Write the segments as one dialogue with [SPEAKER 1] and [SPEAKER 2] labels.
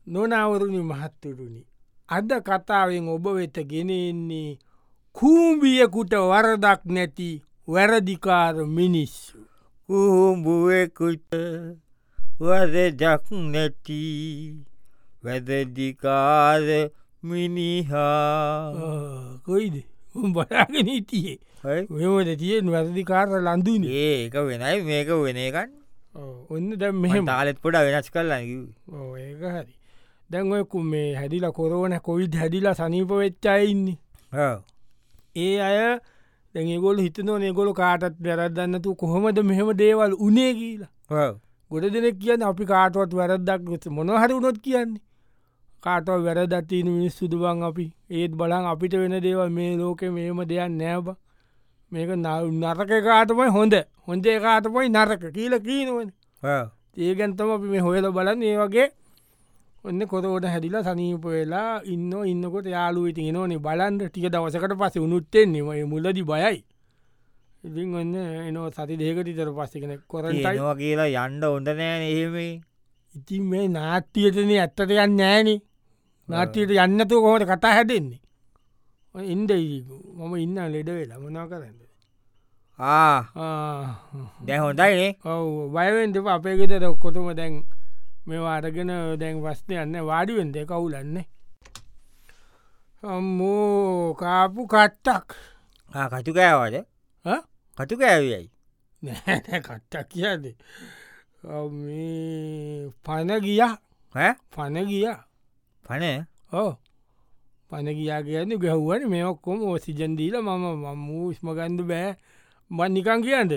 [SPEAKER 1] නොනවරුණි මහත්තුරුණි අද කතාවෙන් ඔබ වෙත ගෙනෙන්නේ කූම්බියකුට වරදක් නැති වැරදිකාර මිනිස්සු.
[SPEAKER 2] කුහුඹුවෙකුට වරදක් නැති වැදදිකාර මිනිහා.
[SPEAKER 1] කොයිද බලාගෙන හිටියේ මෙමට තියෙන් වැරදිකාර ලඳුන
[SPEAKER 2] ඒක වෙනයි මේක වෙන එකන්න
[SPEAKER 1] ඔන්න දැ මෙහෙම
[SPEAKER 2] තාලෙත් පොඩ වෙනස් කරලා
[SPEAKER 1] ඒක හරි දැන් ඔයකු මේ හැදිලා කොරෝන කොවිඩ් හැදිලා සනීප වෙච්චායින්නේ ඒ අය දැගොල හිතනව ඒගොල කාටත් වැරදන්නතු කොහොමද මෙහෙම දේවල් උනේ කියලා ගොඩ දෙනෙක් කියන්න අපි කාටුවත් වැරද්දක් මොනහරි උනොත් කියන්නේ කාටව වැරදත්තින මිනිස් සුදුවන් අපි ඒත් බලන් අපිට වෙන දේවල් මේ ලෝකෙ මේම දෙයක් නෑබ මේක නරක කාටමයි හොඳ කාටමයි නරක කියල කීනවන ඒගැන්තම අපි මේ හොයල බලන්න ඒ වගේ ඔන්න කොතකොට හැදිලා සනීප වෙලා ඉන්නකොට යාලු ඉති නොනේ බලන්ට ටික දවසකට පස උනුත්තෙන්නේ මුලදි බයයි ඉතින් ඔන්න එනෝ සති දෙකට ඉතර පස්සෙන කොරටයිවා
[SPEAKER 2] කියලා යන්ඩ හොඳ නෑන එහෙම
[SPEAKER 1] ඉතින් මේ නාට්‍යයටන ඇත්තට යන්න නෑනේ නාට්‍යයට යන්නතු කොහොට කතා හැදෙන්නේ ඉන්ද මම ඉන්න ලෙඩ වෙලා මනා කරන්න
[SPEAKER 2] දැ හොඳයිනේ
[SPEAKER 1] ඔව බයවෙන්ට අපේ ගෙතර ඔක්කොටම දැන් මේවා අරගෙන දැන් වස්නය යන්න වාඩිුවෙන්ද කවුලන්න අම්මෝ කාපු කට්ටක්
[SPEAKER 2] කටු කෑවාද කටු කෑවයි
[SPEAKER 1] නෑ කට්ටක් කියද පන ගිය පන ගිය
[SPEAKER 2] පන
[SPEAKER 1] පන ගියා කියන්න ගැහ්වන මේ ඔක්කොම සිජන්දීල මම ස්මගන්ඩ බෑ බන්නිකන් කියන්නද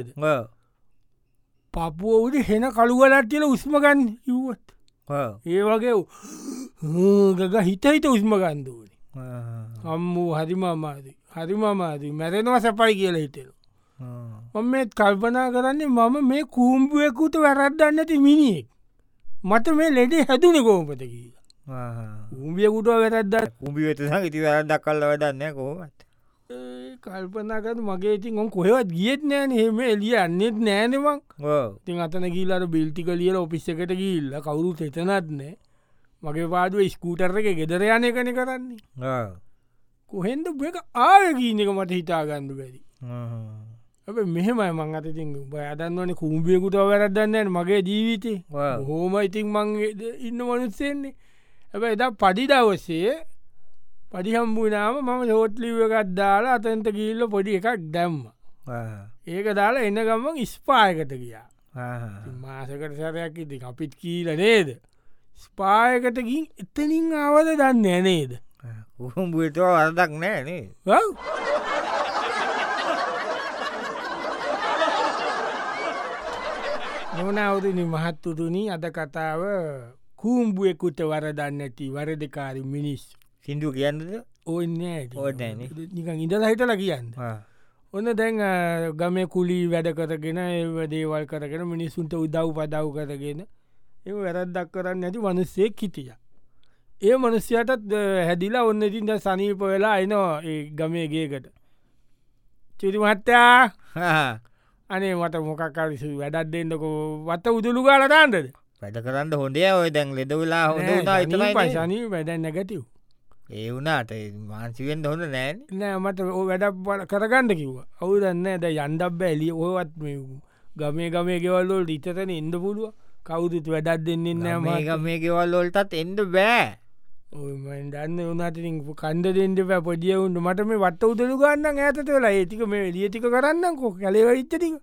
[SPEAKER 1] පපුුව උඩ හෙන කළුවලත් කියල උස්මගන්න ඉවත් ඒ වගේ ගග හිත හිත උස්මගන්දුවනි අම්මූ හරිමමාදී මැරෙනවා සැපයි කියල හිතෙන මම මේත් කල්පනා කරන්නේ මම මේ කූම්බුවකුට වැරද්දන්නති මිනිෙක් මට මේ ලෙඩේ හැදුන කෝපත කියලා උම්බියකුට වැරද්ද
[SPEAKER 2] කුම්බිවෙත ඉති වැරදක් කල්ල වැඩන්න කෝමත්
[SPEAKER 1] කල්පනාකතු මගේ ඉතින් ඔොන් කොහෙවත් ගියත් නෑන හෙම එලිය අන්නෙත් නෑනවක් තින් අතන කියලාට බිල්ටික ලියල ඔපිස්ස එකට ගිල්ල කවුරු එතනත් නෑ මගේ පාදුව ස්කූටර එක ගෙදර යනය කන කරන්නේ කොහෙන්ද එක ආයකීන එක මට හිතාගන්න බැරි ඇ මෙහෙමයි මං අත ඉතින් බයදන්නවන කුම්බියකුට වැරදන්නන්න මගේ ජීවිතේ හෝම ඉතින් මං ඉන්න මනුස්සෙන්නේ ඇැ එදා පඩිදවස්සේ පඩිහම්බුනාම මම සෝට්ලිව එකත් දාලා අතන්ට ගිල්ල පොඩි එකක් දැම්ම ඒක දාලා එන්න ගම්මන් ස්පායකට ගියා මාසකට සරයක් ඉති අපිත් කීල නේද ස්පායකට ගින් එතනින් ආවද දන්න නේද
[SPEAKER 2] උහුම්බුවට වරදක් නෑනේ
[SPEAKER 1] නොනවදනි මහත්තුතුනි අද කතාව කූම්බුවෙකුට වරදන්න ඇති වරදකාරි මිනිස්
[SPEAKER 2] සිින්දුව කියන්නද
[SPEAKER 1] ඕන්න නිකන් ඉඳලා හිටල කියන්න ඔන්න දැන් ගම කුලි වැඩ කරගෙන දේවල් කරගෙන මිනිස්සුන්ට උදව් පදව් කරගෙන ඒ වැරද්දක් කරන්න ඇති මනුස්සෙක් හිටිය ඒ මනුස්්‍යයටත් හැදිලා ඔන්න ඉතින්ට සනීප වෙලා එනවා ඒ ගමේගේකට චිරිමහත්තයා අනේ මට මොකක්කාරිසු වැඩත් දෙන්නකො වත්ත උදුළු ගාලටන්ටද
[SPEAKER 2] වැඩ කරන්න හොඳේ ඔය දැන් ලෙදවෙලා හොඳ
[SPEAKER 1] පසනී වැඩ නැගතිව්
[SPEAKER 2] ඒ වුණට මාන්සිවෙන් හොඳ නෑ
[SPEAKER 1] නෑ මට වැඩ කරගන්න කිව්ව අවු දන්න ඇද යන්ඩබ්බ එලිය ඔවත් ගමේ ගමේ ගෙවල්ලෝට ඉතතන එන්ඩ පුළුව කවුදුත් වැඩත් දෙන්නෙන්න
[SPEAKER 2] නෑ මේ ගෙවල්ලෝල්ටත් එන්ඩ බෑ
[SPEAKER 1] දන්න වනතින් කන්ද දෙෙන්ට පැ පොදියවුන්ට මට මේ වට උදළු ගන්න ඇතත වෙලා ඒතික මේ ලියටික කරන්නකෝ කැලේව ඉත්තටික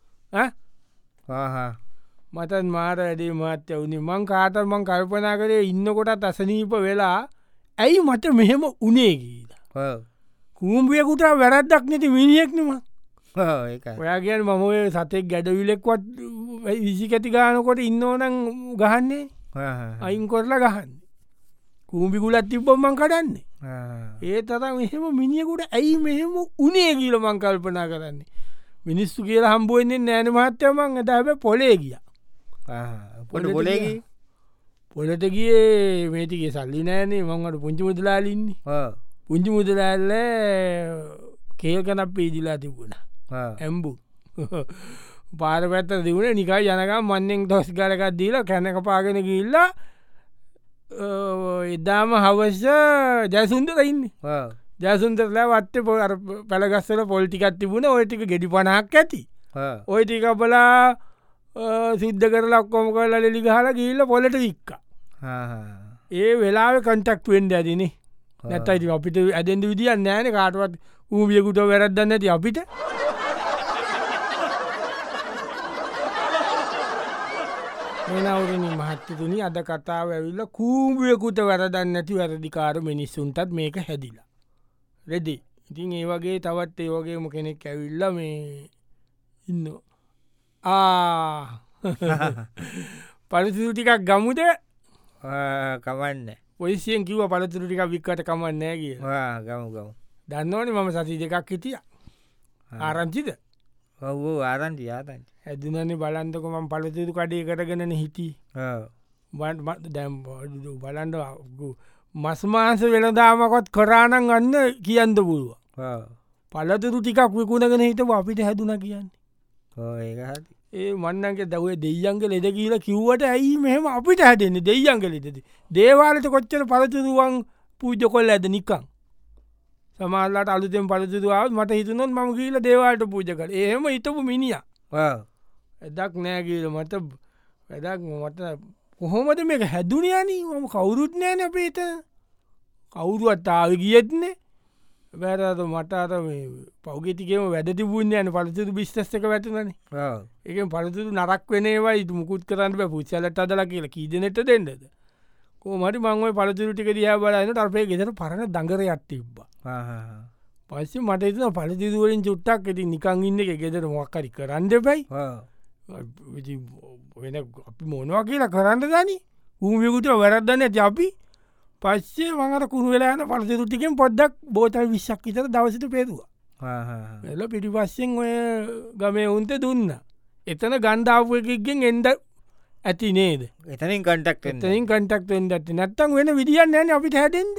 [SPEAKER 1] මතන් මාර ඇඩේ මාත්‍ය වුණේ මං කාතල් මං කල්පනා කරේ ඉන්නකොටත් අසනීප වෙලා ඇයි මට මෙහෙම උනේ කියලා කූම්බියකුට වැරද්දක් නැති මිනිියෙක්නම ඔයා කියන මම සතෙක් ගැඩවිලෙක්වත් විසි කැති ගානකොට ඉන්නවනං ගහන්නේ අයින් කොරලා ගහන්න කූම්බිකුලත් තිබ්බොම්මන් කඩන්නේ ඒ තරම් මෙහෙම මිනිියකුට ඇයි මෙහෙම උනේ කියල මං කල්පනා කරන්නේ මිනිස්සු කියලා හම්බුවන්නේ නෑන මහත්‍යමං ඇතැබ පොලේ ගිය
[SPEAKER 2] පොඩ පොලේගී
[SPEAKER 1] පොලට ගියේ මේටිගේ සල්ලි නෑනේ මංට පුංචි මුදලාලින්නේ පුංචි මුදලාල්ල කේකනක් පේදිලා තිබුණ ඇම්බු පාර පැත්ත තිබුණ නිකයි යනකම් මන්නෙන් දොස් ගලකක් දීලා කැනක පාගෙන ගිල්ලා එදාම හවස ජයසුන්දර ඉන්න ජයසුන්දරලා වත්තේ පො පැළගස්සල පොල්ටිකත් තිබුණ ඔයටික ගෙඩි පනහක් ඇති ඔයටික බලා සිද්ධ කරලා ඔක්කොම කරලා ලෙලි ගහලා ගිල්ල පොලට වික්ක ඒ වෙලාව කන්ටක්ටුවෙන්ඩ ඇතිනේ නැත්තයි අපිට ඇදෙන්ට විදිියන් නෑන කාටවත් ඌමියකුට වැරද්දන්න ඇති අපිට මෙනවරනි මහත්තතුනි අද කතාව ඇවිල්ල කූම්ියකුට වැරදන්න නැති වැරදිකාර මිනිස්සුන්ටත් මේක හැදිලා රෙදි ඉතින් ඒ වගේ තවත් ඒ වගේම කෙනෙක් ඇවිල්ල මේ ඉන්න පරිසිරු ටිකක් ගමුද
[SPEAKER 2] කවන්න
[SPEAKER 1] පොයිසියෙන් කිව පලතුරු ටික වික්කට කමන්නෑ කිය
[SPEAKER 2] ගමු
[SPEAKER 1] දන්නවන මම සති දෙකක් හිටිය ආරංචිද
[SPEAKER 2] ඔව්ෝ ආරන්ටි ආතන්
[SPEAKER 1] ඇදනන්නේ බලන්තකොම පලතුරු කඩේ කරගෙනන හිටි දැම් බලන්ඩ මස්මාස වෙනදාමකොත් කරානන් අන්න කියන්න පුළුව පලතුරු ටිකක් විකුණගෙන හිට අපිට හැදුන කියන්නේ ඒ මන්නගේ දවේ දෙයියන්ගේ ලෙද කියල කිව්වට ඇයි මෙහම අපිට හැදෙන්නේ දෙයියන්ගලෙද දේවාලට කොච්චර පලතුරුවන් පූජ කොල්ල ඇද නිකං සමාල්ලට අලුතෙන් පලතුරුවාවත් මට හිතුනොත් මම කියීල දේවාලට පූජ කර එහෙම හිතපු මිනිිය එදක් නෑගීල මට වැඩක් මට කොහොමද මේක හැදුනයනී ම කවුරුත් නෑන අපේත කවුරුවත් ආව ගියත්නේ බෑරත මට අර පෞගෙතිකම වැඩ තිබුණ යන පලතුරු බිස්්ටක වැටනන ඒක පලතුරු නරක් වෙනවා ඉතු මුකුත් කරන්න පුච්චලට අදලා කියලා කීදනට දෙන්නද කෝමට මංව පලතුරු ටික දිහ බලන්න ටර්පය ගෙතර පරණ දඟරයක් තිබ්බ පස්ස මට එතුන පලතිදුවලින් චුට්ටක් ඇති නිකං ඉන්න එක ගෙදර මොක්කරි කරන්න බැයි වෙන අපි මොනවා කියලා කරන්න දනි ඌමියකුට වැරද්දන්න ඇති අපි පස්සේ මඟට කුණු වෙලාන පලසිරුටිකෙන් පොඩ්ඩක් බෝතල් විශ්ක් විතර දවසට පේතුවා එල පිටි පස්සෙන් ඔය ගමේ උන්ට දුන්න එතන ගන්ධාවකික්ගෙන් එන්ඩ ඇති නේද
[SPEAKER 2] එතනින් කටක්
[SPEAKER 1] එතනින් කටක් එන්ඩ ඇති නැත්තන් වෙන විදිියන්න න අපිට හැටෙන්ද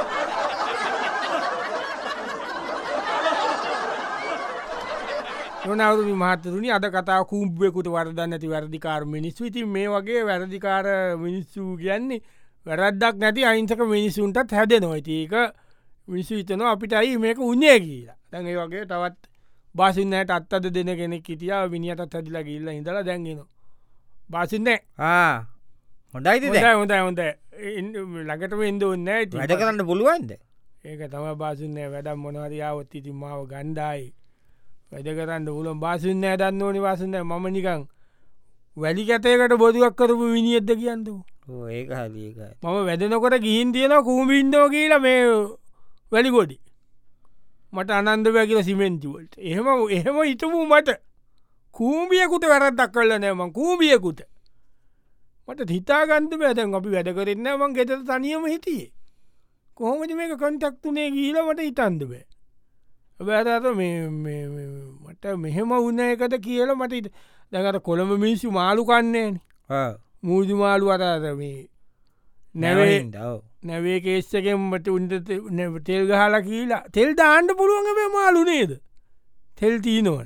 [SPEAKER 1] නොනවරුණි මහත්තරුණි අද කතා කූම්බෙකුට වරදන්න ඇති වැරදිකාර මිනිස්සු ඉතින් මේ වගේ වැරදිකාර මිනිස්සු කියන්නේ වැරද්දක් නැති අයින්සක මිනිසුන්ටත් හැද නොයිතික විසු හිතන අපිට අයි මේක උන්නේ කියලා දැන්ඒ වගේ තවත් බාසින්නයට අත්තද දෙන කෙනෙක් හිටිය විනිියටත් හැදිලා ගිල්ල ඉඳලා දැන්ගෙන බාසින්නේ
[SPEAKER 2] හොඳයිති
[SPEAKER 1] හොඳ හොඳ ළඟටම එද ඔන්න
[SPEAKER 2] වැඩ කරන්න පුළුවන්ද
[SPEAKER 1] ඒක තම බාසින්නය වැඩම් මොනවරයාවත් ඉතින් මාව ගණ්ඩායි වැඩ කරන්න පුලන් බාසින්නය දන්න ඕනි වාසන්න මම නිකං වැලි කතයකට බොදුවක් කරපු විනිියද්ද කියන්නු
[SPEAKER 2] ඒක හලික
[SPEAKER 1] මම වැදනකොට ගිහින් තියෙන කූමින්දෝ කියලා මේ වැලිගොඩි මට අනන්ද වැකිල සිමෙන්තිවලට එහෙම හිතපු මට කූමියකුට වැරද්දක් කරල නෑම කූමියකුට මට හිතාගන්ත බැතැන් අපි වැඩ කරන්න මං ගෙත තනියම හිටියේ කොහොමද මේක කොන්ටක්තුනේ කියීල මට හිතන්ද බෑ බෑතත මට මෙහෙම උන්න එකට කියල මට දැකට කොළඹ මිනිස්සු මාලු කන්නේන මූදු මාලු අතද මේ නැවේ නැවේ කේස්සකෙන්ට උන්ට තෙල් ගහලා කියලා තෙල් දාන්ඩ පුළුවන්ග මේ මාලු නේද තෙල් තිීනවන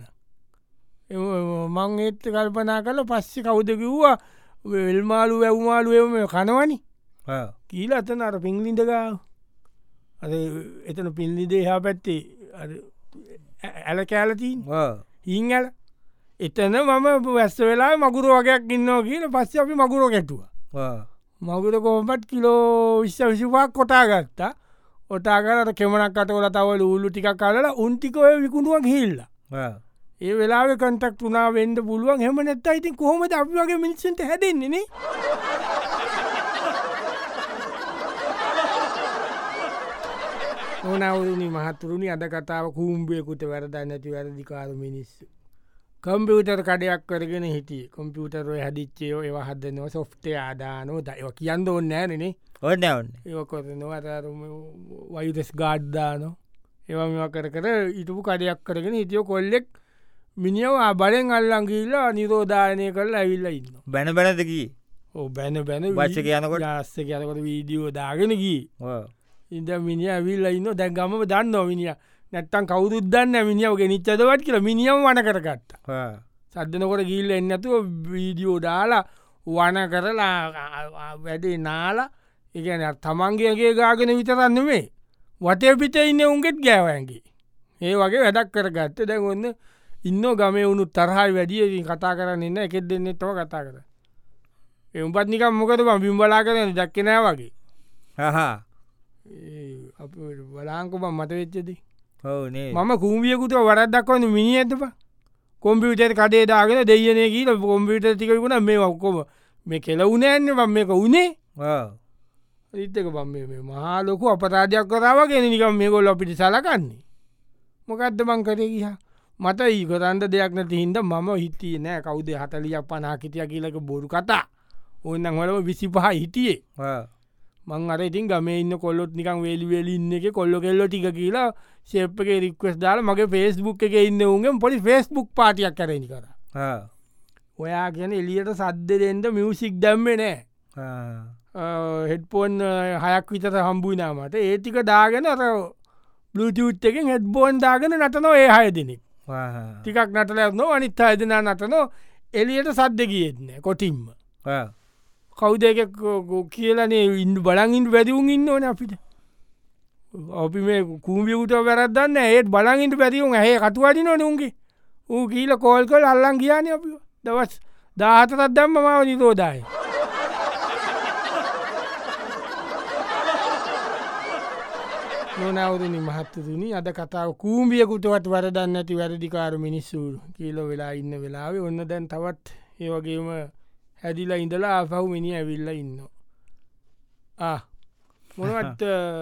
[SPEAKER 1] මං ඒත්ත කල්පනා කල පස්සෙ කවුද කිව්වා වෙල්මාලු වැව්මාලු එම කනවනි කියීල අතන අර පිංලිඳගාව අ එතන පිල්ලිදේ හා පැත්තේ ඇල කෑලතින් හිං ඇල එතන මම වැස්ස වෙලා මගුරු වගේයක් ඉන්නවා කියල පස්ස අපි මගුරෝ කැටුව මගුර කොහොමත් කිලෝ විශ්වසිපක් කොටා ගත්තා ඔටාගරට කෙමනක් කටවල තවල උල්ලු ටික කලලා උන්ටිකෝය විකුණුවක් හිල්ල ඒ වෙලා කටක් වුණා වෙන්ඩ පුළුවන් හෙම නැත්ත ඉතින් කොහොමද අපි වගේ මිනිස්සන්ට හැදෙන්නේ ඕනවරුණි මහතුරුණි අද කතාව කූම්බියකුට වැරදන්න නැති වැරදිකාර මිනිස්සු කම්පියුටර් කඩයක් කරගෙන හිටිය කොම්පියුටරෝ හැදිච්චයෝ ඒව හදනවා සොෆ්ටය ආදානෝ දව කියන්න ඔන්න ෑනනේ
[SPEAKER 2] ඔන්න ඔන්න
[SPEAKER 1] ඒකොරනවා වයුදෙස් ගාඩ්දානෝ ඒවා කර කර ඉටපු කඩයක් කරගෙන හිටියෝ කොල්ලෙක් මිනිියව බලෙන් අල්ලංගිල්ලා නිරෝධානය කරලා ඇවිල්ල ඉන්න
[SPEAKER 2] බැන බැනදකී
[SPEAKER 1] ඕ බැන බැන
[SPEAKER 2] වච්ච කියනකොට
[SPEAKER 1] ආස්ස කියනකොට වීඩියෝ දාගෙනකී ඉද මිනි ඇවිල්ල ඉන්න දැන් ගම දන්න මිනිිය නැත්තන් කවුරුද්දන්න මිනිියාව ගෙනනිච්චදවත් කියලා මිනිියම් වන කරගත්ත සද්ධනකොට ගිල්ල එන්නතුව වීඩියෝ දාලා වන කරලා වැඩේ නාලා එකන තමන්ගේගේ ගාගෙන විතරන්න මේ වටය පිට ඉන්න උන්ගෙත් ගෑවඇගේ ඒ වගේ වැඩක් කර ගත්ත දැන් ඔන්න ඉන්න ගම උුණු තරහයි වැඩිය කතා කරන්න ඉන්න එකෙත් දෙන්නෙත්ව කතා කර එඋපත් නිකම් මොකද බිම්බලා කරන දක්කනෑ වගේ බලාංකොබ මත වෙච්චදී මම කූමියකුට වරත් දක්වන්න මිනි ඇතප කොම්පියුටර් කඩේ දාගෙන දෙයන කියීල කොම්පියුට තිකකුණ මේ ඔක්කොම මේ කෙලවුණ ඇන්න බම් මේක උනේ රිත්තක බම් මේ මහා ලොකු අපරාධයක් කරාවගෙන නිකම් මේ ගොල්ල අපිට සලකන්නේ මොකක්ද බං කරේ කිය මට ඒ කරන්ද දෙයක් නැති හින්ද මම හිටිය නෑ කවුද 40ක් 50 හිටිය කියලක බොරු කතා ඔන්නන් වලම 25 හිටියේ මං අර ඉතින් ගමේ ඉන්න කොල්ලොත් නිකන් වේලි වෙලි ඉන්න එක කොල්ලො කෙල්ලො ටික කියලා ෂේප් එකේ රික්වෙස්ට් දාලා මගේ Facebook එකේ ඉන්න උන්ගෙන් පොඩි Facebook පාටියක් කරේනි කරා ඔයා කියන්නේ එළියට සද්ද දෙන්න මියුසික් දැම්මේ නෑ හෙඩ්ෆෝන් 6ක් විතර හම්බුනා මට ඒ ටික දාගෙන අර Bluetooth එකෙන් හෙඩ්ෆෝන් දාගෙන නටනවා ඒ 6 දෙනෙක් ටිකක් නටලා යනවා අනිත් 6 දෙනා නටනවා එළියට සද්ද ගියෙත් නෑ කොටින්ම කවුද එක කියලනේ ඉන්න බලංඉන්න වැදිවුන් ඉන්න ඕන අපිට අපි මේ කූම්ියකුට වැරදන්න ඒත් බලංඉට පැතිවුන් ඇහ කතුවාඩි නොන උන්ගේ ඌ කියීල කෝල් කල් අල්ලන් ගියාන අපි දවස් 14ත් දම්ම මාව නිතෝදාය නොනවරනි මහත්තතුනි අද කතාව කූම්ියකුටවත් වරදන්න ඇති වැරදිකාර මිනිස්සූ කියීල වෙලා ඉන්න වෙලාවේ ඔන්න දැන් තවත් ඒ වගේම හැදිලා ඉඳලා ආපහු මිනි ඇවිල්ල ඉන්න මොනවත්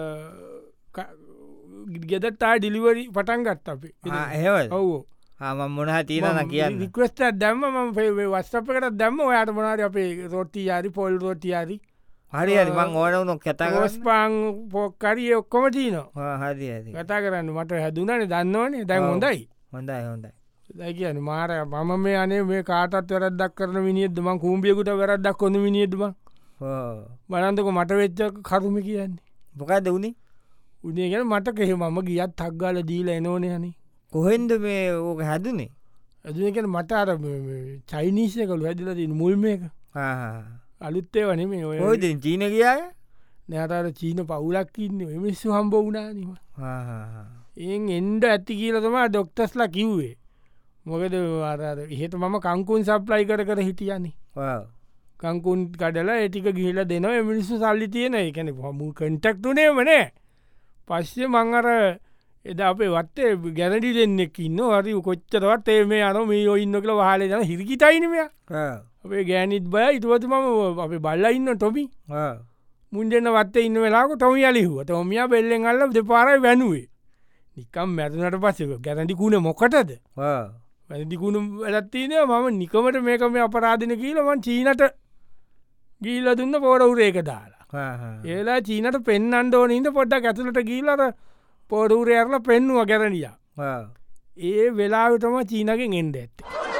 [SPEAKER 1] ගෙදත්තා ඩිලිවරි පටන් ගත්ත අපි ඔවෝ
[SPEAKER 2] මොනහ තිීරන කියන්න
[SPEAKER 1] රික්වස්ට දැම්ම ම වස්සපකට දැම්ම ඔයාට මොනාද අපේ රොට්ටි යාරි පොල් රොටියාරි
[SPEAKER 2] හරි මං ඕනවුණු
[SPEAKER 1] කතගස්පාං පොක්කරිය ඔක්කොමටීන
[SPEAKER 2] හරි
[SPEAKER 1] කතා කරන්න මට හැදුනනේ දන්නවනේ දැන් හොඳයි
[SPEAKER 2] හොඳයි හොඳයි
[SPEAKER 1] දැ කියන මාර මම මේ අනේ මේ කාටත් වැරදක් කරන විනිියදම කූම්ියකුට වැරදක් කොඳ විනිියදම බලන්තක මට වෙච්ච කරුම කියන්නේ
[SPEAKER 2] මොකක්ද වුණේ
[SPEAKER 1] උදේ ගැන මට කෙහෙ මම ගියත් තක්ගාල දීල එනෝන යන
[SPEAKER 2] කොහෙන්ද මේ ඕක හැදුනේ
[SPEAKER 1] ඇදකන මට අර චයිනිීසය කළු හැදිල තින මුල්ම එක අලුත්තේ වන මේ ඔය
[SPEAKER 2] චීන කියාය
[SPEAKER 1] නෑතර චීන පවුලක් ඉන්න මිස්සු හම්බ වුණානීම එන් එන්ඩ ඇති කියලතම ඩොක්ටස්ලා කිව්වේ මොකද එහෙට මම කංකුන් සප්ලයි කර හිටියන්නේ කංකුන් කඩලා ඒටික ගිහිල දෙනවා මිනිස්සු සල්ලි තියෙන එකන හමු කටක්ටුනේ වනේ පස්සේ මං අර එදා අපේ වත්තේ ගැනඩි දෙන්නෙක් ඉන්න හරි කොච්චරවත් ඒ මේ අන මේ ඔඉන්න කළ හල ජන හිරිකිටයිනමය අපේ ගෑනිත් බය ඉතුවතු මම අපේ බල්ල ඉන්න ටොබි මුන්දෙන්න වත්තේ ඉන්න වෙලාක ටොමි අලිහුව ටොමිය බෙල්ලෙන් අල්ල දෙපාරයි වැැනුවේ නිකම් මැතුනට පස්සක ගැනඩිකුණ මොකටද වැදිකුණු වැලත්තිනය මම නිකමට මේකම අපරාධන කියීලවන් චීනට ගීල දුන්න පෝරවුරේක දාලා ඒලා චීනට පෙන්න්නන්ඩ ඕනන්ද පොඩ්ඩක් ඇතුලට ගීලට පෝරූරයරල පෙන්නුව ගැරනිය ඒ වෙලාවිටම චීනගෙන් එන්ඩ ඇත්ත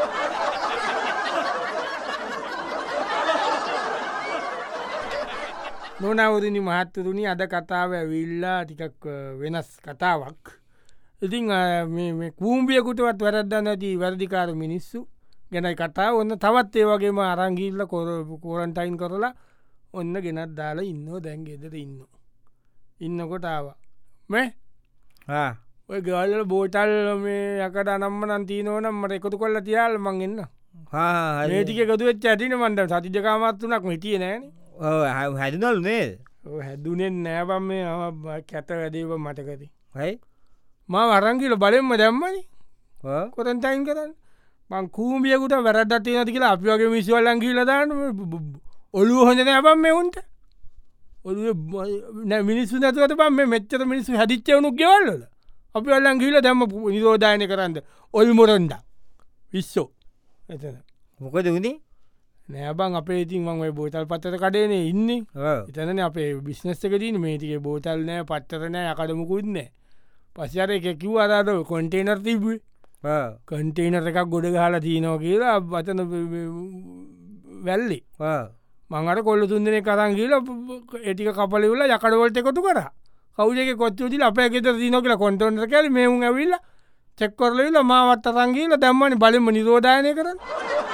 [SPEAKER 1] නොනවරනි මහත්තතුනි අද කතාව ඇවිල්ලා ටිකක් වෙනස් කතාවක් ඉතින් කූම්ියකුටවත් වැරදන්න ඇති වැරදිකාර මිනිස්සු ගැනයි කතා ඔන්න තවත් ඒ වගේම අරංගිල්ල කෝරන්ටයින් කරලා ඔන්න ගෙනත් දාලා ඉන්න දැන්ගෙදර ඉන්නකොට මේ ඔය ගල්ල බෝටල් මේ යකට අනම්ම නන්තිීනෝනම් මට එකතු කොල්ල තියාල් මං එන්න ඒටික එකතු වෙච්ච ඇතින මන්ට සතිජකාමත්තුනක් හිටිය නෑන
[SPEAKER 2] හැදනල් නේ
[SPEAKER 1] හැදුනෙන් නෑබම් මේ කැත වැඩේව මටකති හයි මා වරංගිල බලෙන්ම දැම්මනි කොතන්ටයින් කරන්න මං කූමියකුට වැරදත් නති කියලා අපි වගේ මිස්වල්ලන් කියලදාන්න ඔලු හොඳන ඇබම් මේ උන්ට ඔ මිනිස්සු නැතුවට පම් මේ මෙච්චර මිනිස්සු හැදිච්චවුණු ගෙවල්ල අපි අල්ලන් කියල දැම්ම නිරෝධායන කරන්න ඔල් මොරන්ඩ විස්සෝ එතන
[SPEAKER 2] මොකද වුණේ
[SPEAKER 1] නෑබං අපේ ඉතින් මං බෝතල් පත්තර කඩේනේ ඉන්න එතන අපේ බිස්නස් එක තින මේටික බෝතල් නෑ පත්තරනෑ අකඩමකුත්නෑ පස්සර එක කිව් අරද කොන්ටේනර් තිබේ කන්ටේනර එකක් ගොඩ හලා තියනෝ කියලා වතන වැල්ලි මංගට කොල්ල තුන්දන කරන් කියල ඒටික කපලවෙල යකඩවලට එකතු කර කවුදක කොච්චුති අප ෙත තින කියලා කොන්ටොන්ට කැල මෙවුන් ඇවිල්ල චෙක්කොරලවෙල මාවත් අරංගීල දැම්මනි බලම නිරෝධායනය කරන්න